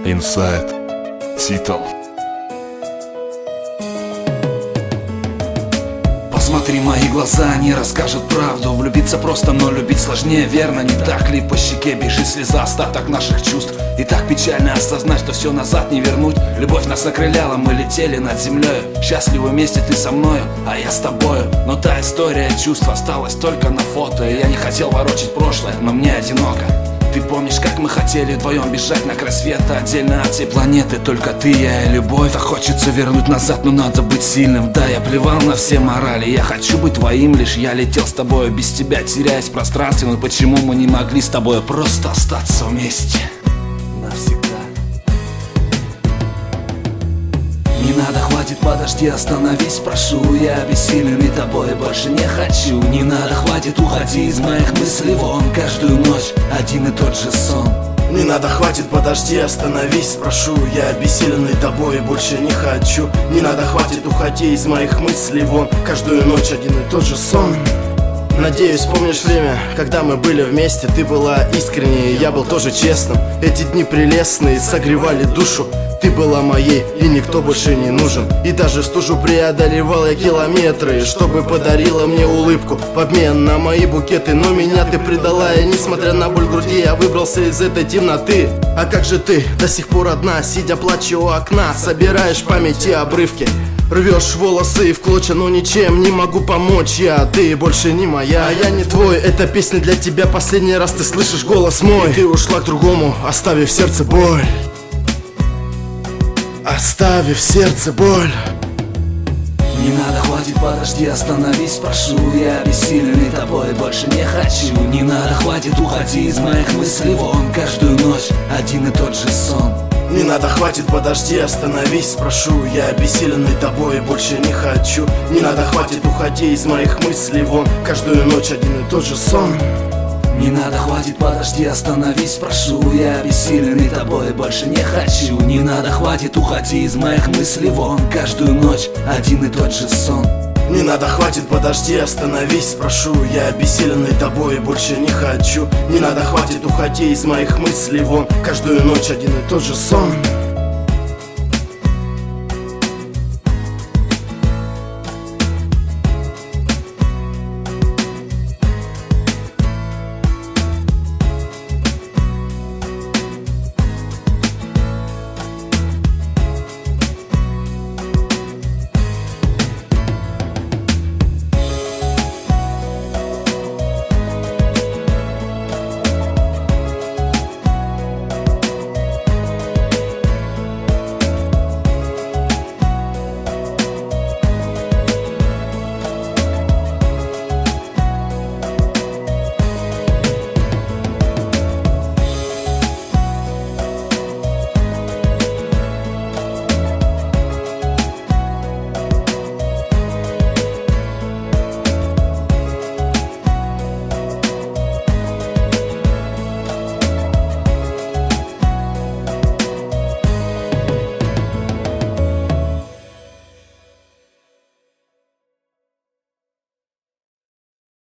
Inside Titan. Посмотри мои глаза, они расскажут правду. Влюбиться просто, но любить сложнее, верно? Не так ли? По щеке бежит слеза, остаток наших чувств. И так печально осознать, что все назад не вернуть. Любовь нас окрыляла, мы летели над землей. Счастливы вместе, ты со мною, а я с тобою. Но та история чувств осталась только на фото. И я не хотел ворочать прошлое, но мне одиноко. Ты помнишь, как мы хотели вдвоем бежать на край света, отдельно от всей планеты, только ты, я и любовь. Так хочется вернуть назад, но надо быть сильным. Да, я плевал на все морали, я хочу быть твоим лишь. Я летел с тобой, без тебя теряясь в пространстве. Но почему мы не могли с тобой просто остаться вместе навсегда? Не надо, хватит, подожди, остановись, прошу. Я обессиленный тобой, больше не хочу. Не надо, хватит, уходи из моих мыслей вон. Каждую ночь один и тот же сон. Не надо, хватит, подожди, остановись, прошу. Я обессиленный тобой, больше не хочу. Не надо, хватит, уходи из моих мыслей вон. Каждую ночь один и тот же сон. Надеюсь, помнишь время, когда мы были вместе. Ты была искренней, я был тоже честным. Эти дни прелестные согревали душу. Ты была моей, и никто больше не нужен. И даже в стужу преодолевал я километры, чтобы подарила мне улыбку в обмен на мои букеты. Но меня ты предала, и несмотря на боль в груди, я выбрался из этой темноты. А как же ты, до сих пор одна, сидя плача у окна, собираешь в памяти обрывки, рвешь волосы в клочья, но ничем не могу помочь я. Ты больше не моя, а я не твой. Эта песня для тебя, последний раз ты слышишь голос мой. И ты ушла к другому, оставив в сердце боль. Оставив в сердце боль. Не надо, хватит, подожди, остановись, прошу. Я обессиленный тобой, больше не хочу. Не надо, хватит, уходи из моих мыслей вон. Каждую ночь один и тот же сон. Не надо, хватит, подожди, остановись, прошу. Я обессиленный тобой, больше не хочу. Не надо, хватит, уходи из моих мыслей вон. Каждую ночь один и тот же сон. Не надо, хватит, подожди, остановись, прошу. Я обессиленный тобой, больше не хочу. Не надо, хватит, уходи из моих мыслей вон. Каждую ночь один и тот же сон. Не надо, хватит, подожди, остановись, прошу. Я обессиленный тобой, больше не хочу. Не надо, хватит, уходи из моих мыслей вон. Каждую ночь один и тот же сон.